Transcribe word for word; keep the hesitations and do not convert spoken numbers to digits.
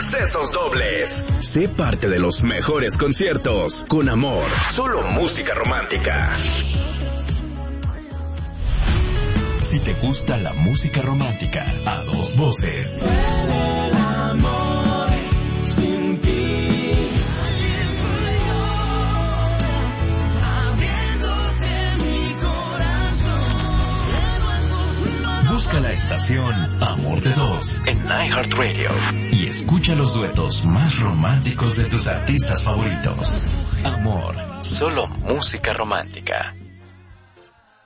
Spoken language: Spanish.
accesos dobles. Sé parte de los mejores conciertos con Amor. Solo música romántica. Si te gusta la música romántica a dos voces. El amor sin ti. Abriéndote mi corazón. Busca la estación Amor de Dos en iHeartRadio y escucha los duetos más románticos de tus artistas favoritos. Amor, solo música romántica.